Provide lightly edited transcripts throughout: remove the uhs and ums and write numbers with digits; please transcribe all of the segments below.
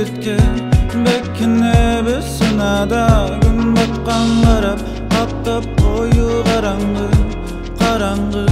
жигитке бекине biz сынада күн баткан карап каптап кою караңгы караңгы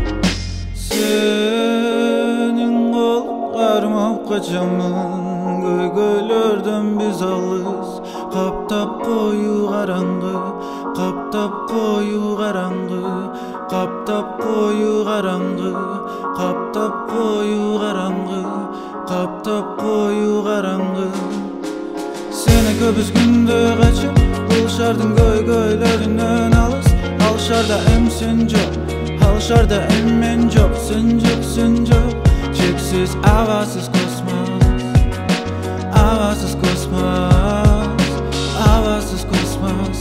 сенин колуңарыма качамын көйгөйлөрдөн биз алыс каптап кою караңгы каптап кою караңгы каптап кою караңгы каптап кою караңгы каптап кою караңгы сени көбүз күндө качып бул шаардын көйгөйлөрүнөн алыс ал шаарда эм сен жок ал шаарда эм мен жок сен жок чексиз абасыз космос абасыз космос абасыз космос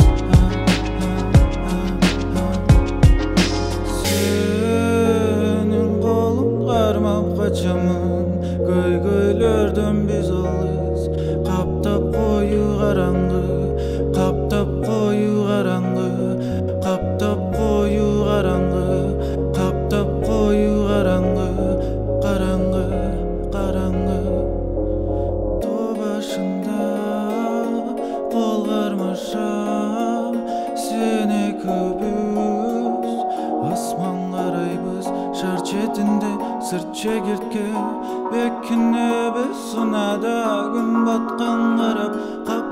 сенин колуң кармап качамын көйгөйлөрдөн биз алыс каптап кою караңгы каптап кою караңгы каптап кою караңгы каптап кою караңгы караңгы караңгы тоо башында кол кармаша сен экөөбүз асман карайбыз шаар четинде сырт чегиртке бекинебиз сынада күн баткан карап